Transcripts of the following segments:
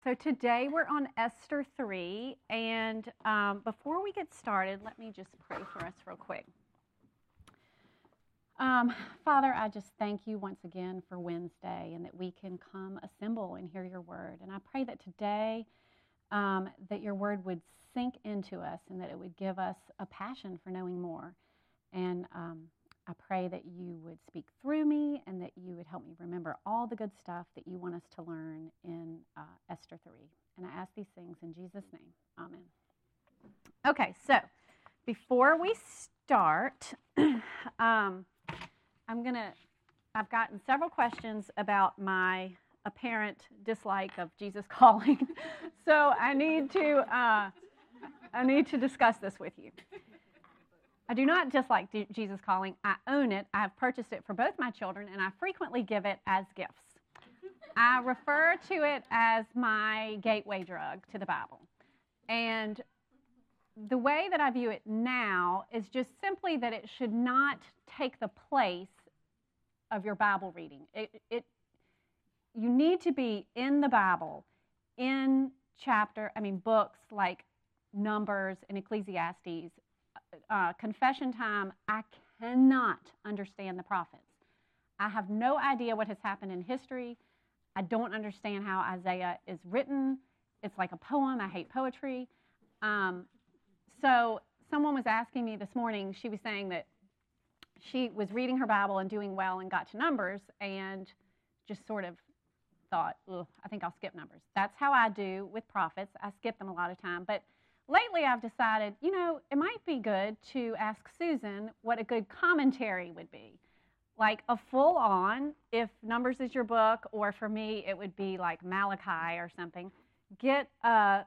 So today we're on Esther 3, and before we get started, let me just pray for us real quick. Father, I just thank you once again for Wednesday and that we can come assemble and hear your word. And I pray that today that your word would sink into us and that it would give us a passion for knowing more. And I pray that you would speak through me and that you would help me remember all the good stuff that you want us to learn in Esther 3. And I ask these things in Jesus' name. Amen. Okay, so before we start, I've gotten several questions about my apparent dislike of Jesus calling. So I need to discuss this with you. I do not dislike Jesus calling. I own it. I have purchased it for both my children, and I frequently give it as gifts. I refer to it as my gateway drug to the Bible. And the way that I view it now is just simply that it should not take the place of your Bible reading. You need to be in the Bible, in books like Numbers and Ecclesiastes. Confession time, I cannot understand the prophets. I have no idea what has happened in history. I don't understand how Isaiah is written. It's like a poem. I hate poetry. So someone was asking me this morning, she was saying that she was reading her Bible and doing well and got to Numbers and just sort of thought, I think I'll skip Numbers. That's how I do with prophets. I skip them a lot of time. But lately I've decided, it might be good to ask Susan what a good commentary would be. Like a full-on, if Numbers is your book, or for me it would be like Malachi or something, get a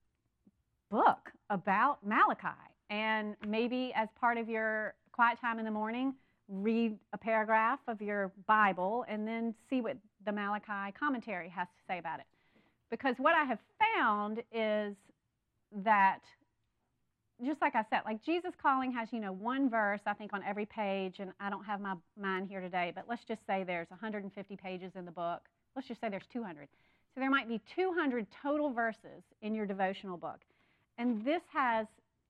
book about Malachi. And maybe as part of your quiet time in the morning, read a paragraph of your Bible and then see what the Malachi commentary has to say about it. Because what I have found is that, just like I said, like Jesus calling has, one verse, I think, on every page, and I don't have mine here today, but let's just say there's 150 pages in the book. Let's just say there's 200. So there might be 200 total verses in your devotional book. And this has,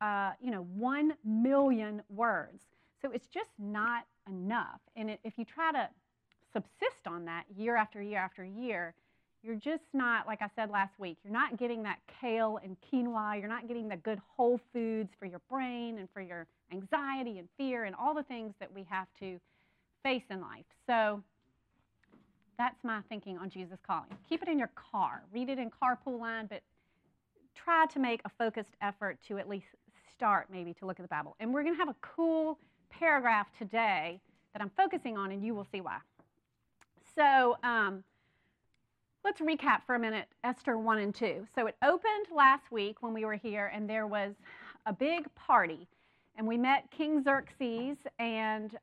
1 million words. So it's just not enough. And if you try to subsist on that year after year after year, you're just not, like I said last week, you're not getting that kale and quinoa. You're not getting the good whole foods for your brain and for your anxiety and fear and all the things that we have to face in life. So that's my thinking on Jesus calling. Keep it in your car. Read it in carpool line, but try to make a focused effort to at least start maybe to look at the Bible. And we're going to have a cool paragraph today that I'm focusing on, and you will see why. So let's recap for a minute Esther 1 and 2. So it opened last week when we were here, and there was a big party. And we met King Xerxes, and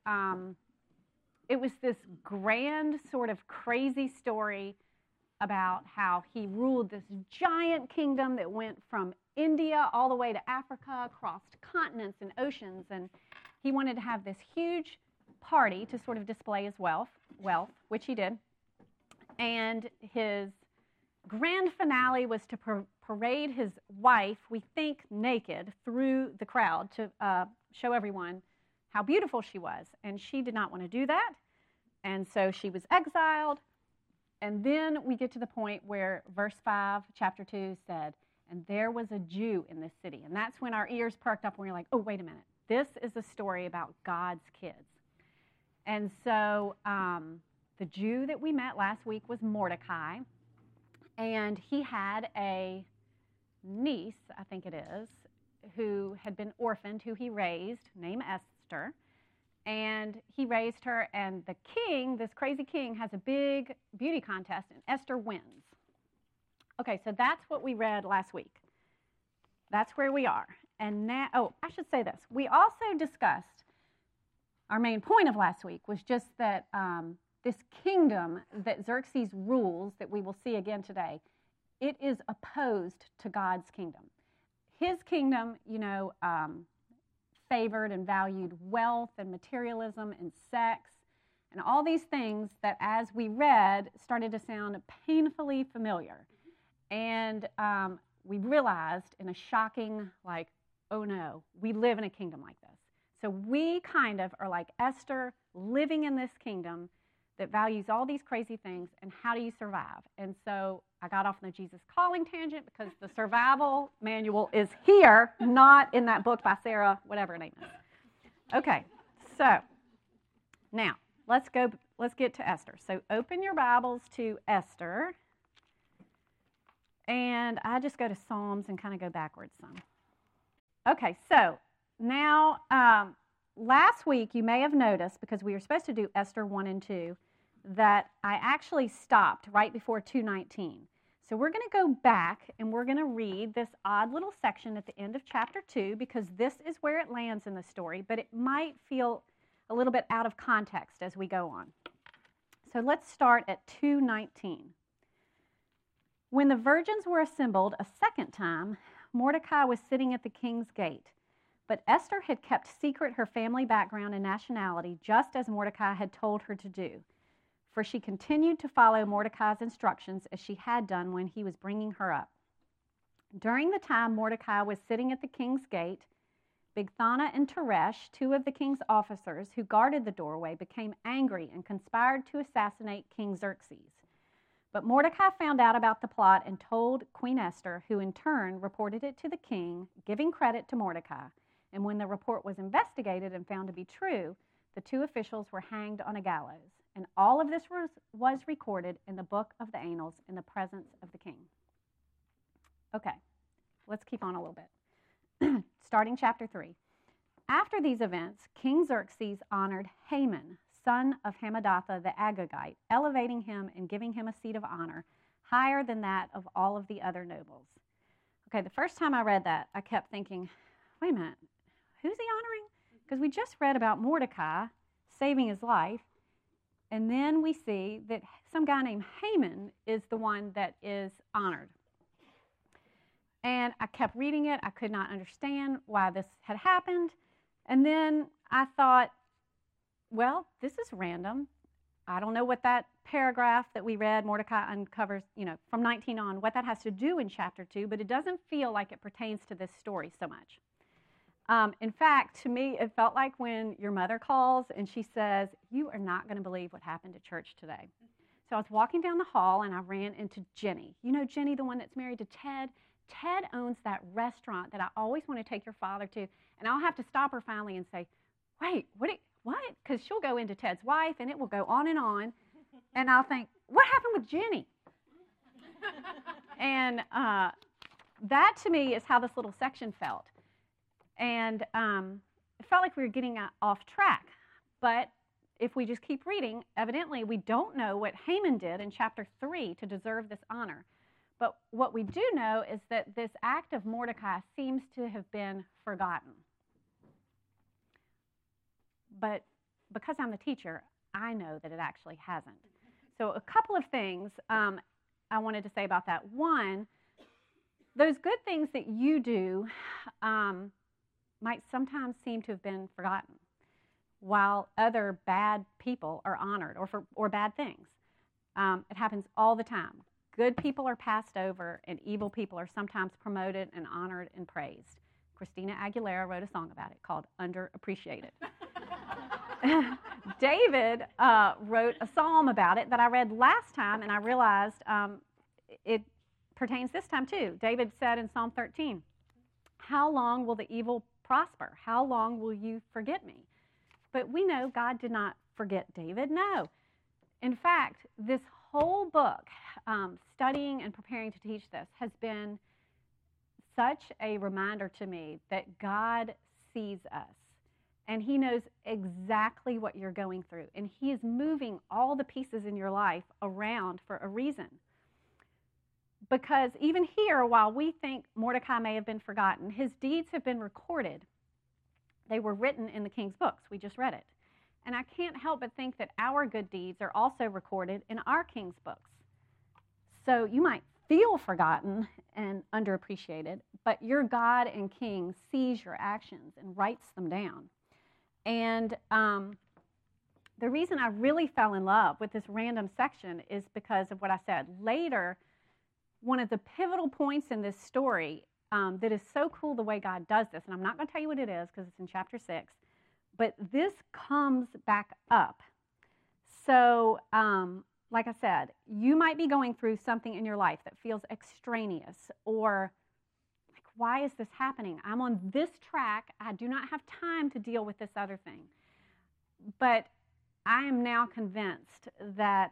it was this grand sort of crazy story about how he ruled this giant kingdom that went from India all the way to Africa, crossed continents and oceans, and he wanted to have this huge party to sort of display his wealth, which he did. And his grand finale was to parade his wife, we think naked, through the crowd to show everyone how beautiful she was. And she did not want to do that, and so she was exiled. And then we get to the point where verse 5, chapter 2 said, and there was a Jew in this city. And that's when our ears perked up and we were like, oh, wait a minute. This is a story about God's kids. And so the Jew that we met last week was Mordecai. And he had a niece, I think it is, who had been orphaned, who he raised, named Esther. And he raised her, and the king, this crazy king, has a big beauty contest, and Esther wins. Okay, so that's what we read last week. That's where we are. And now, I should say this. We also discussed, our main point of last week was just that this kingdom that Xerxes rules, that we will see again today, it is opposed to God's kingdom. His kingdom, favored and valued wealth and materialism and sex and all these things that, as we read, started to sound painfully familiar. And we realized in a shocking, like, oh no, we live in a kingdom like this. So we kind of are like Esther, living in this kingdom that values all these crazy things, and how do you survive? And so I got off on the Jesus Calling tangent because the survival manual is here, not in that book by Sarah, whatever her name is. Okay, so now let's get to Esther. So open your Bibles to Esther, and I just go to Psalms and kind of go backwards some. Okay, so now last week you may have noticed, because we were supposed to do Esther 1 and 2, that I actually stopped right before 2:19. So we're going to go back and we're going to read this odd little section at the end of chapter 2, because this is where it lands in the story, but it might feel a little bit out of context as we go on. So let's start at 2:19. When the virgins were assembled a second time, Mordecai was sitting at the king's gate. But Esther had kept secret her family background and nationality, just as Mordecai had told her to do. For she continued to follow Mordecai's instructions as she had done when he was bringing her up. During the time Mordecai was sitting at the king's gate, Bigthana and Teresh, two of the king's officers who guarded the doorway, became angry and conspired to assassinate King Xerxes. But Mordecai found out about the plot and told Queen Esther, who in turn reported it to the king, giving credit to Mordecai. And when the report was investigated and found to be true, the two officials were hanged on a gallows. And all of this was recorded in the book of the Annals in the presence of the king. Okay, let's keep on a little bit. Starting chapter 3. After these events, King Xerxes honored Haman, son of Hammedatha the Agagite, elevating him and giving him a seat of honor, higher than that of all of the other nobles. Okay, the first time I read that, I kept thinking, wait a minute, who's he honoring? Because we just read about Mordecai saving his life, and then we see that some guy named Haman is the one that is honored. And I kept reading it. I could not understand why this had happened. And then I thought, well, this is random. I don't know what that paragraph that we read, Mordecai uncovers, from 19 on, what that has to do in chapter 2, but it doesn't feel like it pertains to this story so much. In fact, to me, it felt like when your mother calls and she says, you are not going to believe what happened at church today. So I was walking down the hall and I ran into Jenny. You know Jenny, the one that's married to Ted? Ted owns that restaurant that I always want to take your father to. And I'll have to stop her finally and say, wait, what? Because she'll go into Ted's wife and it will go on. And I'll think, what happened with Jenny? And that to me is how this little section felt. And it felt like we were getting off track. But if we just keep reading, evidently we don't know what Haman did in chapter 3 to deserve this honor. But what we do know is that this act of Mordecai seems to have been forgotten. But because I'm the teacher, I know that it actually hasn't. So a couple of things I wanted to say about that. One, those good things that you do might sometimes seem to have been forgotten, while other bad people are honored or bad things. It happens all the time. Good people are passed over, and evil people are sometimes promoted and honored and praised. Christina Aguilera wrote a song about it called Underappreciated. David wrote a psalm about it that I read last time, and I realized it pertains this time too. David said in Psalm 13, how long will the evil prosper? How long will you forget me? But we know God did not forget David. No. In fact, this whole book, studying and preparing to teach this, has been such a reminder to me that God sees us. And he knows exactly what you're going through. And he is moving all the pieces in your life around for a reason. Because even here, while we think Mordecai may have been forgotten, his deeds have been recorded. They were written in the king's books. We just read it. And I can't help but think that our good deeds are also recorded in our king's books. So you might feel forgotten and underappreciated, but your God and King sees your actions and writes them down. And the reason I really fell in love with this random section is because of what I said. Later, one of the pivotal points in this story that is so cool the way God does this, and I'm not going to tell you what it is because it's in chapter 6, but this comes back up. So, like I said, you might be going through something in your life that feels extraneous, or like, why is this happening? I'm on this track. I do not have time to deal with this other thing. But I am now convinced that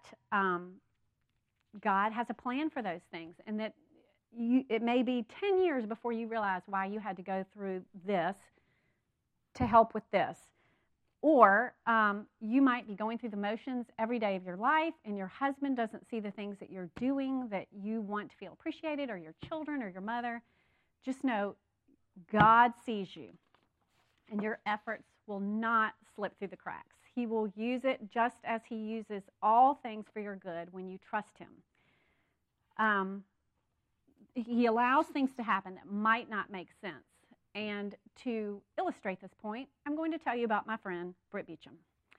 God has a plan for those things, and that it may be 10 years before you realize why you had to go through this to help with this. Or you might be going through the motions every day of your life, and your husband doesn't see the things that you're doing that you want to feel appreciated, or your children, or your mother. Just know God sees you, and your efforts will not slip through the cracks. He will use it just as he uses all things for your good when you trust him. He allows things to happen that might not make sense. And to illustrate this point, I'm going to tell you about my friend, Britt Beecham.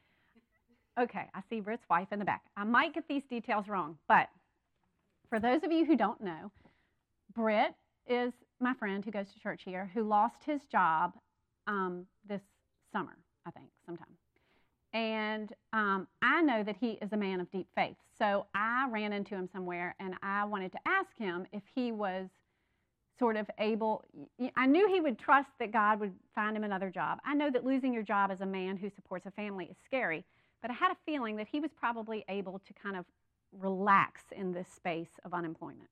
Okay, I see Britt's wife in the back. I might get these details wrong, but for those of you who don't know, Britt is my friend who goes to church here, who lost his job this summer, I think, sometime. And I know that he is a man of deep faith. So I ran into him somewhere, and I wanted to ask him if he was sort of able, I knew he would trust that God would find him another job. I know that losing your job as a man who supports a family is scary, but I had a feeling that he was probably able to kind of relax in this space of unemployment.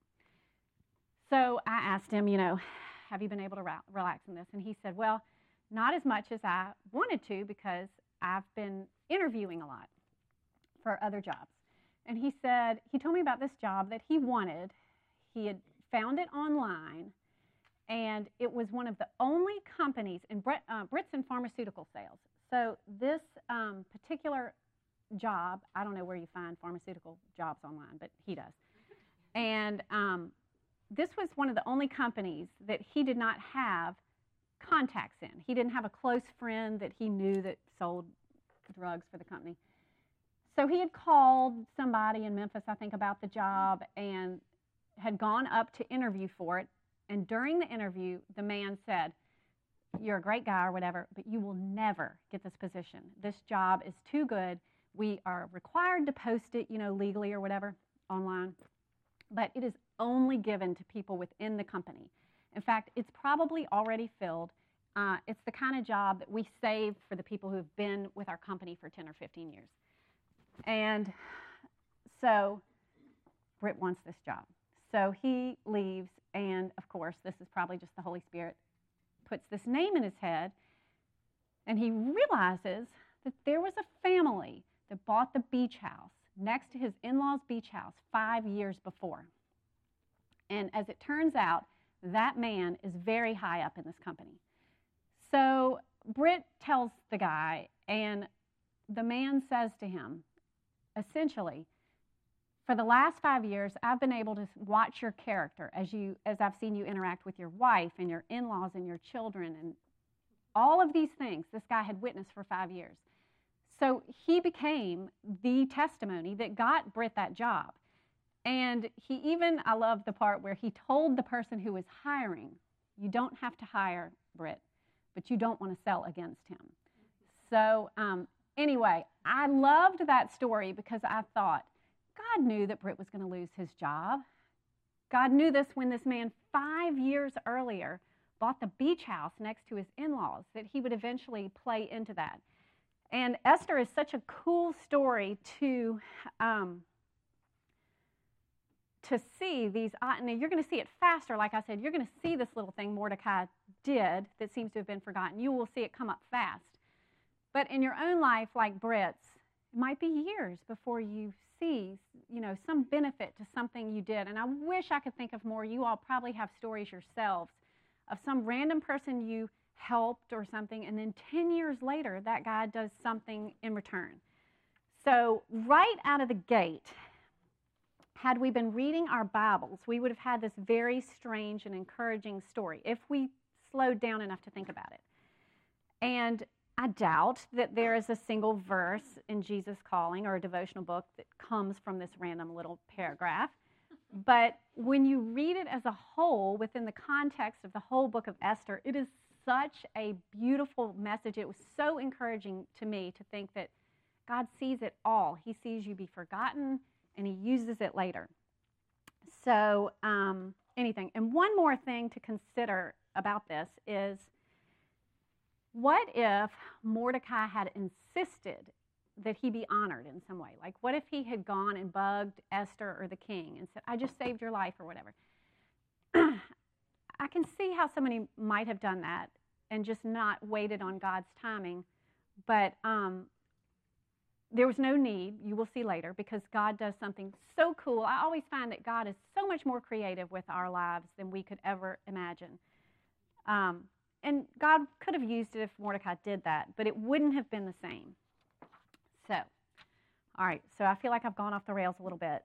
So I asked him, have you been able to relax in this? And he said, well, not as much as I wanted to, because I've been interviewing a lot for other jobs. And he said, he told me about this job that he wanted. He had found it online, and it was one of the only companies in Britt's in pharmaceutical sales. So this particular job, I don't know where you find pharmaceutical jobs online, but he does. And this was one of the only companies that he did not have contacts in. He didn't have a close friend that he knew that sold drugs for the company. So he had called somebody in Memphis, I think, about the job, and had gone up to interview for it. And during the interview, the man said, you're a great guy or whatever, but you will never get this position. This job is too good. We are required to post it, legally or whatever, online. But it is only given to people within the company. In fact, it's probably already filled. It's the kind of job that we save for the people who have been with our company for 10 or 15 years. And so Britt wants this job. So he leaves, and of course, this is probably just the Holy Spirit, puts this name in his head, and he realizes that there was a family that bought the beach house next to his in-laws' beach house 5 years before. And as it turns out, that man is very high up in this company. So Britt tells the guy, and the man says to him, essentially, for the last 5 years, I've been able to watch your character as I've seen you interact with your wife and your in-laws and your children, and all of these things this guy had witnessed for 5 years. So he became the testimony that got Britt that job. And he even, I love the part where he told the person who was hiring, you don't have to hire Britt, but you don't want to sell against him. So anyway, I loved that story because I thought, God knew that Britt was going to lose his job. God knew this when this man 5 years earlier bought the beach house next to his in-laws, that he would eventually play into that. And Esther is such a cool story to see these, and you're going to see it faster, like I said. You're going to see this little thing Mordecai did that seems to have been forgotten. You will see it come up fast. But in your own life, like Britt's, it might be years before you see, some benefit to something you did. And I wish I could think of more. You all probably have stories yourselves of some random person you helped or something, and then 10 years later, that guy does something in return. So right out of the gate, had we been reading our Bibles, we would have had this very strange and encouraging story if we slowed down enough to think about it. And I doubt that there is a single verse in Jesus Calling or a devotional book that comes from this random little paragraph. But when you read it as a whole, within the context of the whole book of Esther, it is such a beautiful message. It was so encouraging to me to think that God sees it all. He sees you be forgotten, and he uses it later. So anything. And one more thing to consider about this is, what if Mordecai had insisted that he be honored in some way? Like, what if he had gone and bugged Esther or the king and said, I just saved your life, or whatever? I can see how somebody might have done that and just not waited on God's timing. But there was no need, you will see later, because God does something so cool. I always find that God is so much more creative with our lives than we could ever imagine. And God could have used it if Mordecai did that, but it wouldn't have been the same. So, all right, so I feel like I've gone off the rails a little bit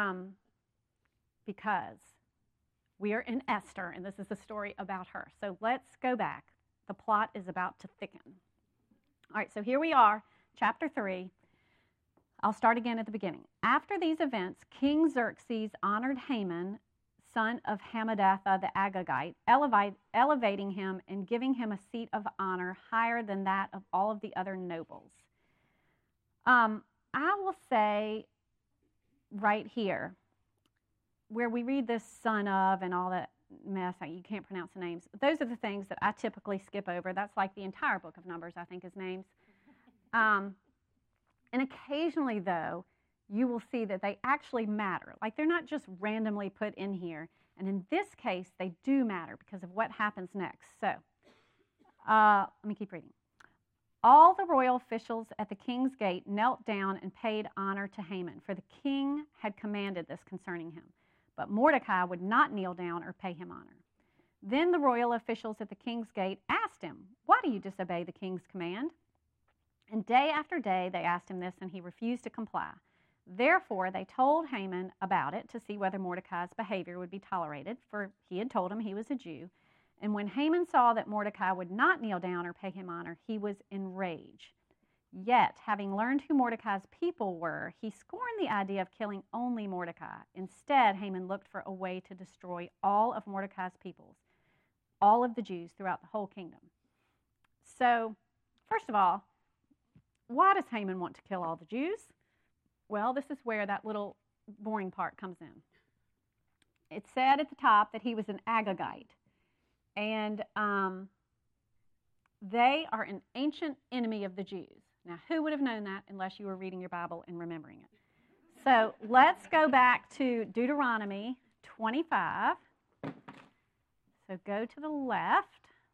because we are in Esther, and this is a story about her. So let's go back. The plot is about to thicken. All right, so here we are, chapter 3. I'll start again at the beginning. After these events, King Xerxes honored Haman, son of Hammedatha the Agagite, elevating him and giving him a seat of honor higher than that of all of the other nobles. I will say right here, where we read this son of and all that mess, you can't pronounce the names, those are the things that I typically skip over. That's like the entire book of Numbers, I think, is names. And occasionally, though, you will see that they actually matter. Like, they're not just randomly put in here. And in this case, they do matter because of what happens next. So, let me keep reading. All the royal officials at the king's gate knelt down and paid honor to Haman, for the king had commanded this concerning him. But Mordecai would not kneel down or pay him honor. Then the royal officials at the king's gate asked him, "Why do you disobey the king's command?" And day after day they asked him this, and he refused to comply. Therefore they told Haman about it to see whether Mordecai's behavior would be tolerated, for he had told him he was a Jew. And when Haman saw that Mordecai would not kneel down or pay him honor, he was enraged. Yet, having learned who Mordecai's people were, he scorned the idea of killing only Mordecai. Instead, Haman looked for a way to destroy all of Mordecai's peoples, all of the Jews throughout the whole kingdom. So, first of all, why does Haman want to kill all the Jews? Well, this is where that little boring part comes in. It said at the top that he was an Agagite. And they are an ancient enemy of the Jews. Now, who would have known that unless you were reading your Bible and remembering it? So let's go back to Deuteronomy 25. So go to the left.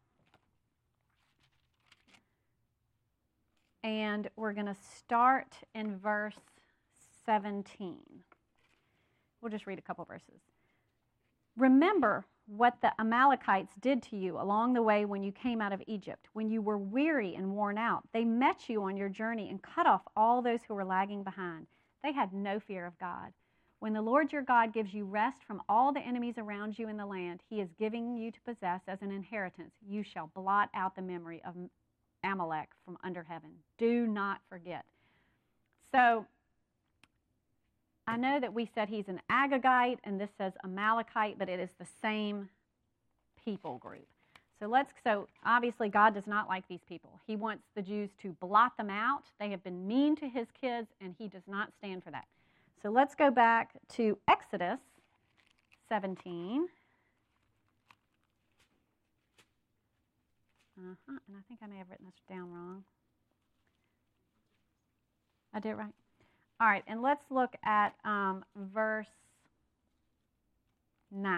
And we're going to start in verse 17. We'll just read a couple verses. Remember what the Amalekites did to you along the way when you came out of Egypt. When you were weary and worn out, they met you on your journey and cut off all those who were lagging behind. They had no fear of God. When the Lord your God gives you rest from all the enemies around you in the land he is giving you to possess as an inheritance, you shall blot out the memory of Amalek from under heaven. Do not forget. So, I know that we said he's an Agagite, and this says Amalekite, but it is the same people group. So obviously God does not like these people. He wants the Jews to blot them out. They have been mean to his kids, and he does not stand for that. So let's go back to Exodus 17. And I think I may have written this down wrong. I did it right. All right, and let's look at verse 9.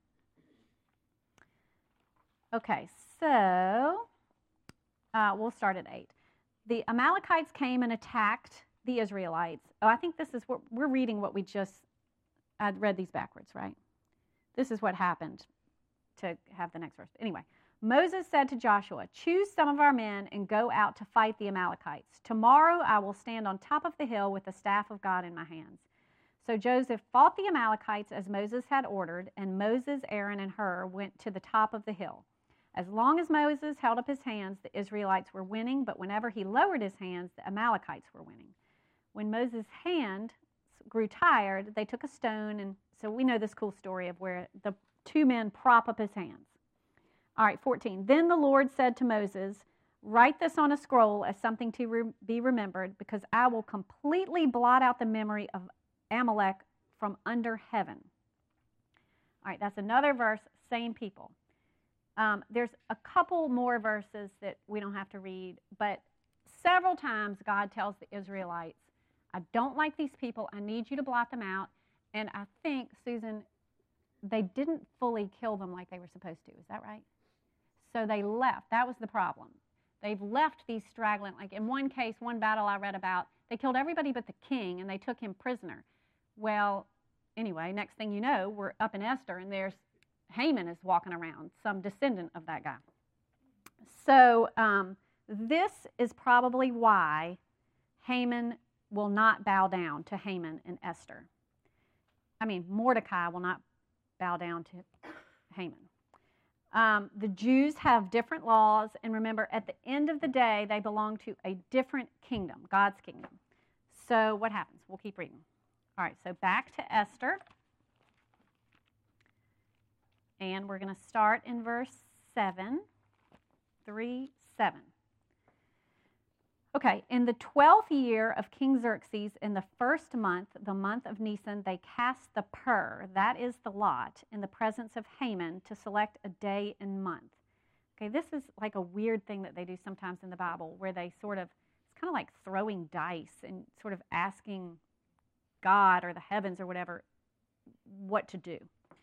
Okay, so we'll start at 8. The Amalekites came and attacked the Israelites. Oh, I think this is what we're reading. What we just, I read these backwards, right? This is what happened to have the next verse. Anyway. Moses said to Joshua, "Choose some of our men and go out to fight the Amalekites. Tomorrow I will stand on top of the hill with the staff of God in my hands." So Joseph fought the Amalekites as Moses had ordered, and Moses, Aaron, and Hur went to the top of the hill. As long as Moses held up his hands, the Israelites were winning, but whenever he lowered his hands, the Amalekites were winning. When Moses' hand grew tired, they took a stone and So we know this cool story of where the two men prop up his hands. All right, 14. Then the Lord said to Moses, write this on a scroll as something to be remembered, because I will completely blot out the memory of Amalek from under heaven. All right, that's another verse, same people. There's a couple more verses that we don't have to read, but several times God tells the Israelites, I don't like these people. I need you to blot them out. And I think, Susan, they didn't fully kill them like they were supposed to. Is that right? So they left. That was the problem. They've left these straggling, like in one case, one battle I read about, they killed everybody but the king, and they took him prisoner. Well, anyway, next thing you know, we're up in Esther, and there's Haman is walking around, some descendant of that guy. So this is probably why Haman will not bow down to Haman and Esther. I mean, Mordecai will not bow down to Haman. The Jews have different laws, and remember, at the end of the day, they belong to a different kingdom, God's kingdom. So what happens? We'll keep reading. All right, so back to Esther. And we're going to start in verse 7, 3, 7. Okay, in the 12th year of King Xerxes, in the first month, the month of Nisan, they cast the pur, that is the lot, in the presence of Haman to select a day and month. Okay, this is like a weird thing that they do sometimes in the Bible, where they sort of, it's kind of like throwing dice and sort of asking God or the heavens or whatever what to do.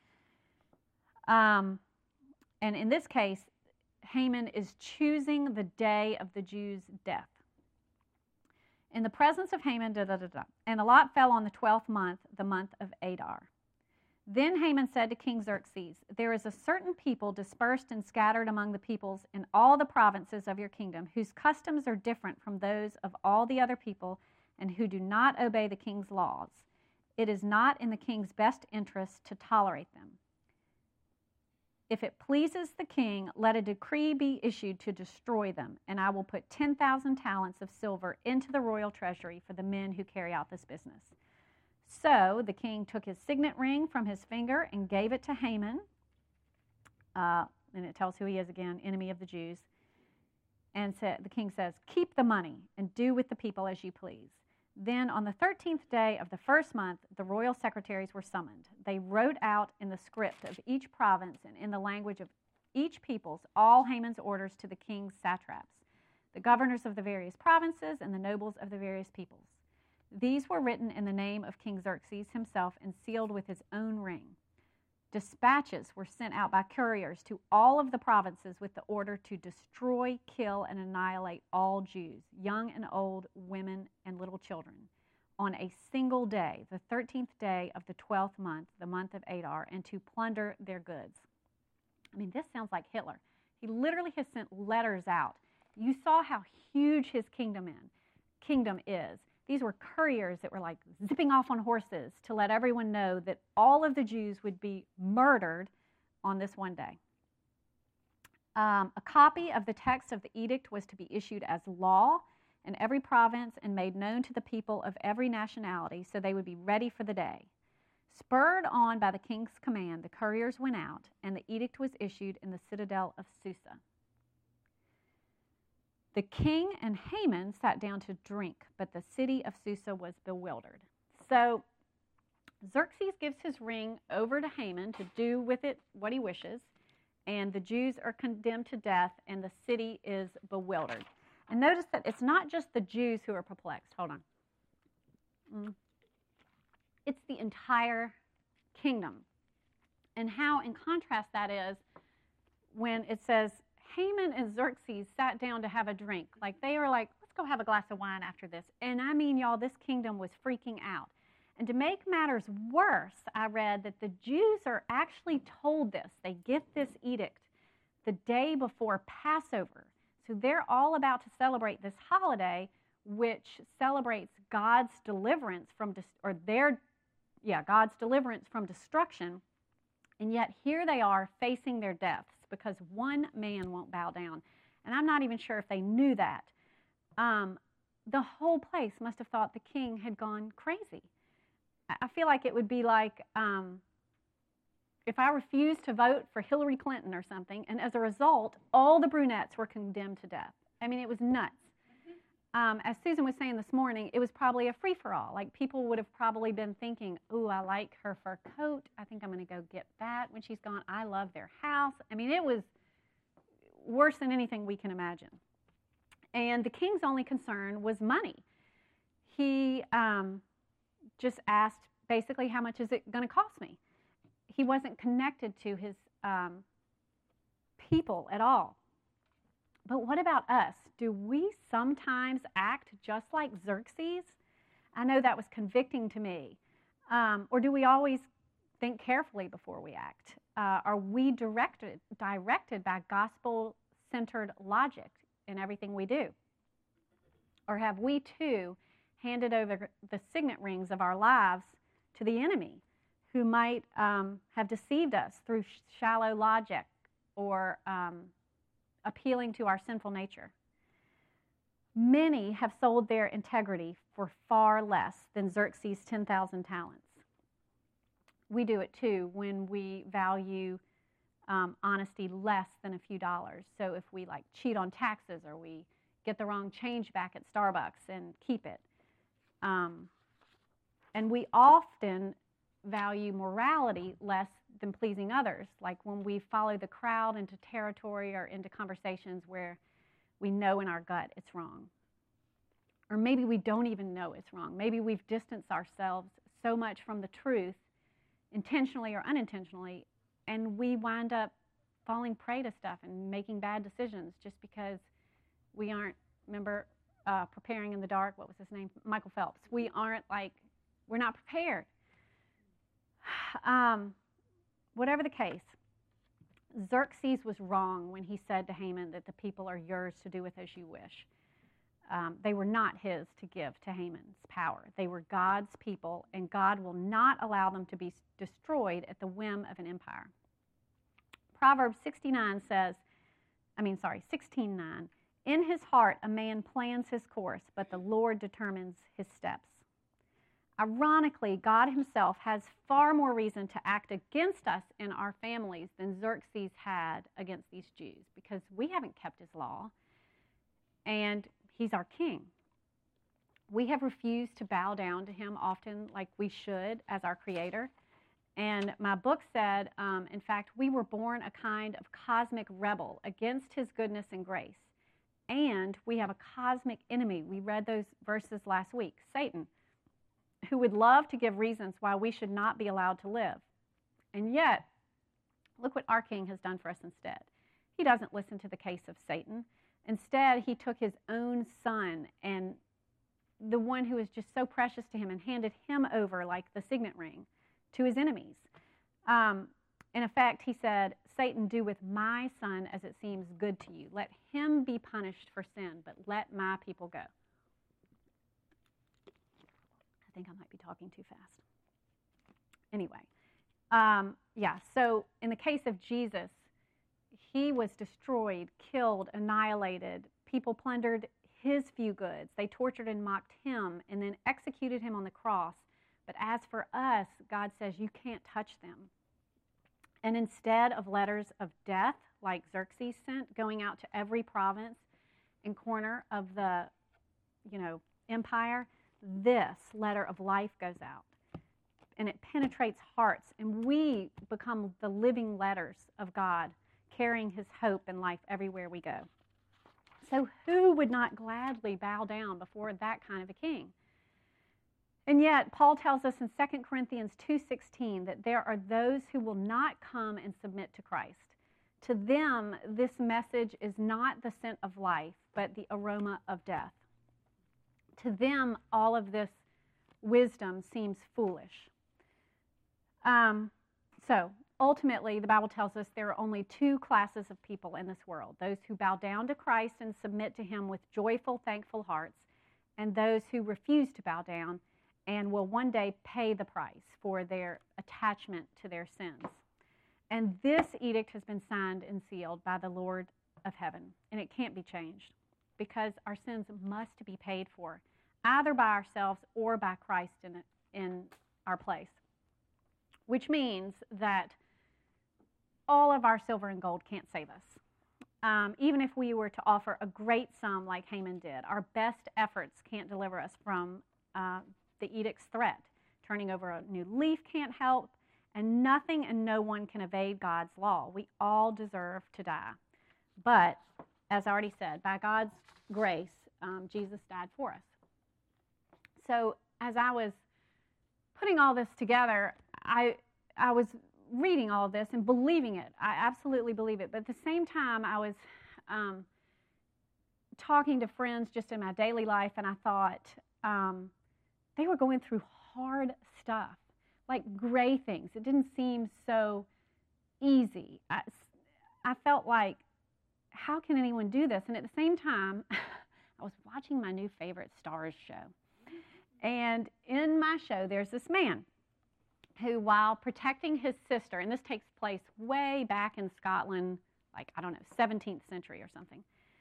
And in this case, Haman is choosing the day of the Jews' death. In the presence of Haman, and the lot fell on the 12th month, the month of Adar. Then Haman said to King Xerxes, there is a certain people dispersed and scattered among the peoples in all the provinces of your kingdom, whose customs are different from those of all the other people, and who do not obey the king's laws. It is not in the king's best interest to tolerate them. If it pleases the king, let a decree be issued to destroy them, and I will put 10,000 talents of silver into the royal treasury for the men who carry out this business. So the king took his signet ring from his finger and gave it to Haman, and it tells who he is again, enemy of the Jews. And the king says, keep the money and do with the people as you please. Then on the 13th day of the first month, the royal secretaries were summoned. They wrote out in the script of each province and in the language of each peoples all Haman's orders to the king's satraps, the governors of the various provinces, and the nobles of the various peoples. These were written in the name of King Xerxes himself and sealed with his own ring. Dispatches were sent out by couriers to all of the provinces with the order to destroy, kill, and annihilate all Jews, young and old, women, and little children, on a single day, the 13th day of the 12th month, the month of Adar, and to plunder their goods. I mean, this sounds like Hitler. He literally has sent letters out. You saw how huge his kingdom is. These were couriers that were like zipping off on horses to let everyone know that all of the Jews would be murdered on this one day. A copy of the text of the edict was to be issued as law in every province and made known to the people of every nationality so they would be ready for the day. Spurred on by the king's command, the couriers went out, and the edict was issued in the citadel of Susa. The king and Haman sat down to drink, but the city of Susa was bewildered. So Xerxes gives his ring over to Haman to do with it what he wishes, and the Jews are condemned to death, and the city is bewildered. And notice that it's not just the Jews who are perplexed. Hold on. It's the entire kingdom. And how, in contrast, that is when it says, Haman and Xerxes sat down to have a drink. Like, they were like, let's go have a glass of wine after this. And I mean, y'all, this kingdom was freaking out. And to make matters worse, I read that the Jews are actually told this. They get this edict the day before Passover. So they're all about to celebrate this holiday, which celebrates God's deliverance from, God's deliverance from destruction. And yet here they are facing their deaths because one man won't bow down. And I'm not even sure if they knew that. The whole place must have thought the king had gone crazy. I feel like it would be like if I refused to vote for Hillary Clinton or something, and as a result, all the brunettes were condemned to death. I mean, it was nuts. As Susan was saying this morning, it was probably a free-for-all. Like, people would have probably been thinking, ooh, I like her fur coat. I think I'm going to go get that when she's gone. I love their house. I mean, it was worse than anything we can imagine. And the king's only concern was money. He just asked, basically, how much is it going to cost me? He wasn't connected to his people at all. But what about us? Do we sometimes act just like Xerxes? I know that was convicting to me. Or do we always think carefully before we act? Are we directed by gospel-centered logic in everything we do? Or have we, too, handed over the signet rings of our lives to the enemy, who might have deceived us through shallow logic or appealing to our sinful nature? Many have sold their integrity for far less than Xerxes' 10,000 talents. We do it too when we value honesty less than a few dollars. So if we like cheat on taxes, or we get the wrong change back at Starbucks and keep it. And we often value morality less than pleasing others, like when we follow the crowd into territory or into conversations where we know in our gut it's wrong. Or maybe we don't even know it's wrong. Maybe we've distanced ourselves so much from the truth, intentionally or unintentionally, and we wind up falling prey to stuff and making bad decisions just because we aren't, remember, preparing in the dark, what was his name? Michael Phelps. We're not prepared. Whatever the case, Xerxes was wrong when he said to Haman that the people are yours to do with as you wish. They were not his to give to Haman's power. They were God's people, and God will not allow them to be destroyed at the whim of an empire. Proverbs 16:9 says, in his heart a man plans his course, but the Lord determines his steps. Ironically, God himself has far more reason to act against us in our families than Xerxes had against these Jews, because we haven't kept his law, and he's our king. We have refused to bow down to him often like we should as our creator. And my book said, in fact, we were born a kind of cosmic rebel against his goodness and grace. And we have a cosmic enemy. We read those verses last week, Satan, who would love to give reasons why we should not be allowed to live. And yet, look what our king has done for us instead. He doesn't listen to the case of Satan. Instead, he took his own son, and the one who was just so precious to him, and handed him over like the signet ring to his enemies. In effect, he said, Satan, do with my son as it seems good to you. Let him be punished for sin, but let my people go. I think I might be talking too fast. Anyway, so in the case of Jesus, he was destroyed, killed, annihilated. People plundered his few goods. They tortured and mocked him and then executed him on the cross. But as for us, God says, you can't touch them. And instead of letters of death, like Xerxes sent, going out to every province and corner of the, empire, this letter of life goes out. And it penetrates hearts. And we become the living letters of God, carrying his hope and life everywhere we go. So who would not gladly bow down before that kind of a king? And yet, Paul tells us in 2 Corinthians 2:16 that there are those who will not come and submit to Christ. To them, this message is not the scent of life, but the aroma of death. To them, all of this wisdom seems foolish. So, ultimately, the Bible tells us there are only two classes of people in this world: those who bow down to Christ and submit to him with joyful, thankful hearts, and those who refuse to bow down and will one day pay the price for their attachment to their sins. And this edict has been signed and sealed by the Lord of heaven, and it can't be changed, because our sins must be paid for, either by ourselves or by Christ in our place. Which means that all of our silver and gold can't save us. Even if we were to offer a great sum like Haman did, our best efforts can't deliver us from the edict's threat. Turning over a new leaf can't help, and nothing and no one can evade God's law. We all deserve to die. But, as I already said, by God's grace, Jesus died for us. So, as I was putting all this together, I was reading all of this and believing it. I absolutely believe it. But at the same time, I was talking to friends just in my daily life, and I thought they were going through hard stuff, like gray things. It didn't seem so easy. I felt like, how can anyone do this? And at the same time, I was watching my new favorite Starz show. And in my show, there's this man who, while protecting his sister, and this takes place way back in Scotland, like, 17th century or something.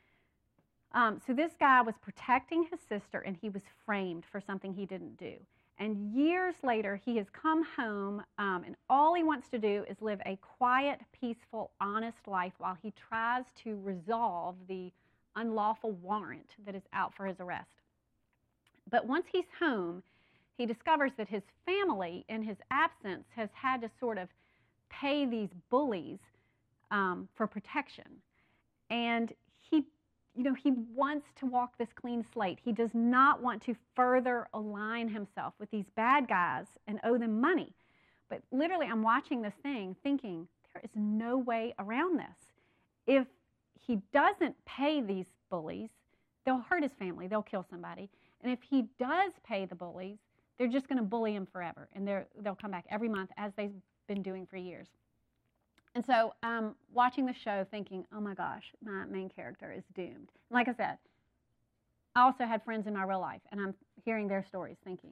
So this guy was protecting his sister, and he was framed for something he didn't do. And years later, he has come home, and all he wants to do is live a quiet, peaceful, honest life while he tries to resolve the unlawful warrant that is out for his arrest. But once he's home, he discovers that his family, in his absence, has had to sort of pay these bullies for protection. And he wants to walk this clean slate. He does not want to further align himself with these bad guys and owe them money. But literally, I'm watching this thing thinking, there is no way around this. If he doesn't pay these bullies, they'll hurt his family. They'll kill somebody. And if he does pay the bullies, they're just going to bully him forever. And they'll come back every month, as they've been doing for years. And so I'm watching the show thinking, oh my gosh, my main character is doomed. And like I said, I also had friends in my real life, and I'm hearing their stories thinking,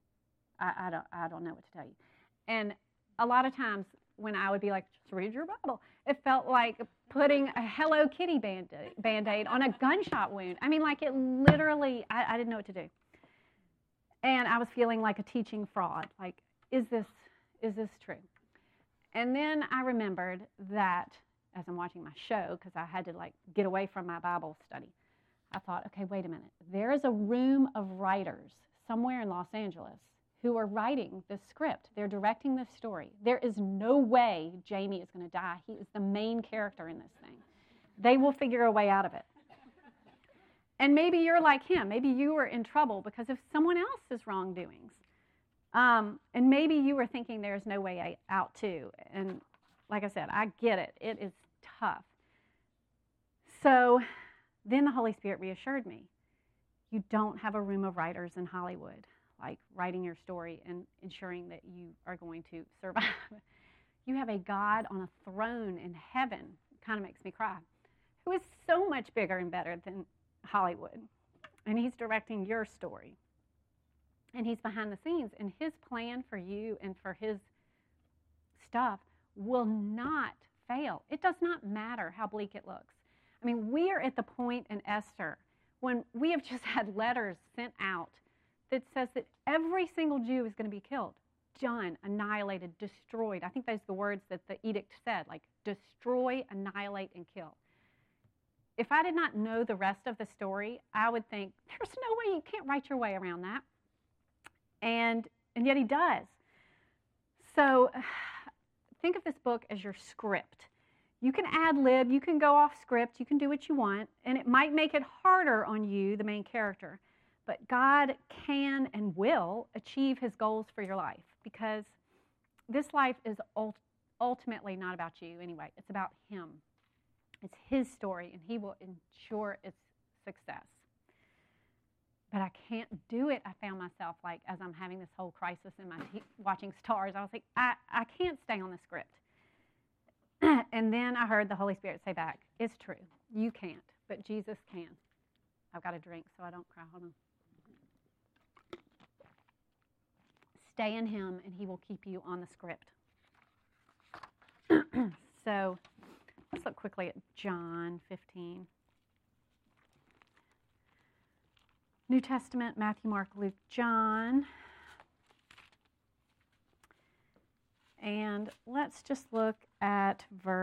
I don't know what to tell you. And a lot of times when I would be like, just read your Bible, it felt like putting a Hello Kitty Band-Aid on a gunshot wound. I mean, like, it literally, I didn't know what to do. And I was feeling like a teaching fraud. Like, is this true? And then I remembered that, as I'm watching my show, because I had to, like, get away from my Bible study, I thought, okay, wait a minute. There is a room of writers somewhere in Los Angeles who are writing this script. They're directing this story. There is no way Jamie is going to die. He is the main character in this thing. They will figure a way out of it. And maybe you're like him. Maybe you are in trouble because of someone else's wrongdoings. And maybe you were thinking there's no way out too. And like I said, I get it. It is tough. So then the Holy Spirit reassured me. You don't have a room of writers in Hollywood, like writing your story and ensuring that you are going to survive. You have a God on a throne in heaven, kind of makes me cry, who is so much bigger and better than Hollywood. And he's directing your story. And he's behind the scenes. And his plan for you and for his stuff will not fail. It does not matter how bleak it looks. I mean, we are at the point in Esther when we have just had letters sent out that says that every single Jew is going to be killed, done, annihilated, destroyed. I think those are the words that the edict said, like destroy, annihilate, and kill. If I did not know the rest of the story, I would think, there's no way, you can't write your way around that. And yet he does. So think of this book as your script. You can ad-lib, you can go off script, you can do what you want, and it might make it harder on you, the main character. But God can and will achieve his goals for your life, because this life is ultimately not about you anyway. It's about him. It's his story, and he will ensure its success. But I can't do it. I found myself, like, as I'm having this whole crisis in my watching Starz, I was like, I can't stay on the script. And then I heard the Holy Spirit say back, it's true. You can't, but Jesus can. I've got a drink so I don't cry. Hold on. Stay in him, and he will keep you on the script. So let's look quickly at John 15. New Testament, Matthew, Mark, Luke, John. And let's just look at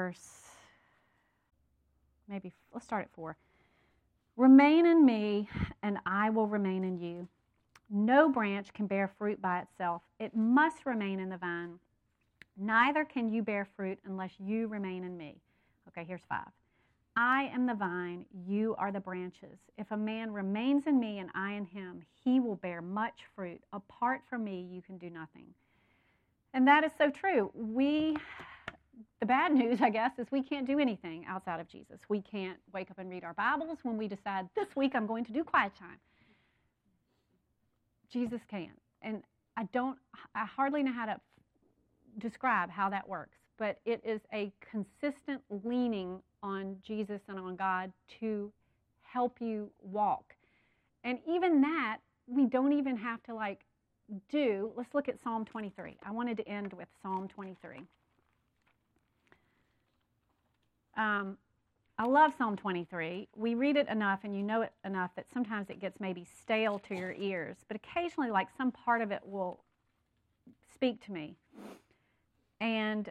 let's start at 4. Remain in me, and I will remain in you. No branch can bear fruit by itself. It must remain in the vine. Neither can you bear fruit unless you remain in me. Okay, here's 5. I am the vine, you are the branches. If a man remains in me and I in him, he will bear much fruit. Apart from me, you can do nothing. And that is so true. The bad news, I guess, is we can't do anything outside of Jesus. We can't wake up and read our Bibles when we decide this week I'm going to do quiet time. Jesus can. And I hardly know how to describe how that works, but it is a consistent leaning on Jesus and on God to help you walk. And even that, we don't even have to do. Let's look at Psalm 23. I wanted to end with Psalm 23. I love Psalm 23. We read it enough and you know it enough that sometimes it gets maybe stale to your ears, but occasionally some part of it will speak to me. And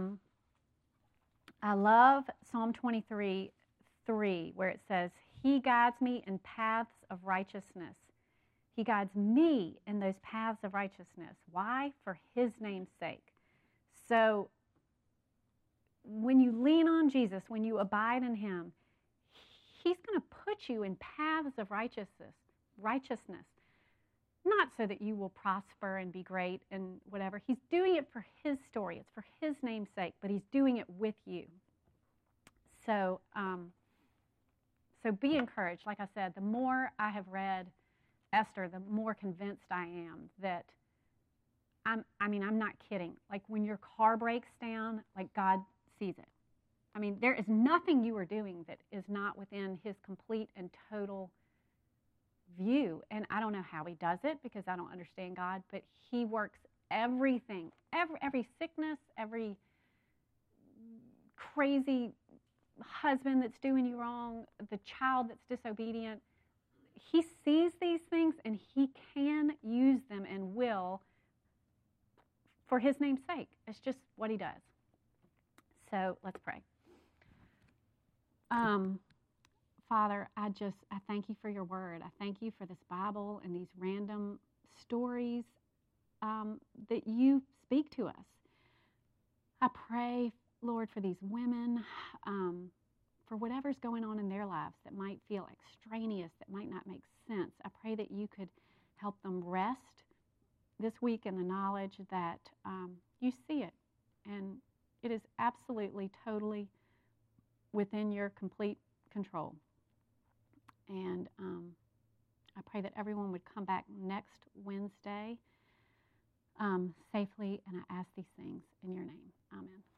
I love Psalm 23:3, where it says, He guides me in paths of righteousness. He guides me in those paths of righteousness. Why? For His name's sake. So when you lean on Jesus, when you abide in Him, He's going to put you in paths of righteousness. Not so that you will prosper and be great and whatever. He's doing it for His story. It's for His name's sake, but He's doing it with you. So be encouraged. Like I said, the more I have read Esther, the more convinced I am that I'm not kidding. When your car breaks down, God sees it. There is nothing you are doing that is not within His complete and total view. And I don't know how He does it because I don't understand God, but He works everything, every sickness, every crazy husband that's doing you wrong, the child that's disobedient. He sees these things and He can use them and will for His name's sake. It's just what He does. So let's pray. Father, I thank You for Your word. I thank You for this Bible and these random stories that You speak to us. I pray, Lord, for these women, for whatever's going on in their lives that might feel extraneous, that might not make sense. I pray that You could help them rest this week in the knowledge that You see it, and it is absolutely, totally within Your complete control. And I pray that everyone would come back next Wednesday safely, and I ask these things in Your name. Amen.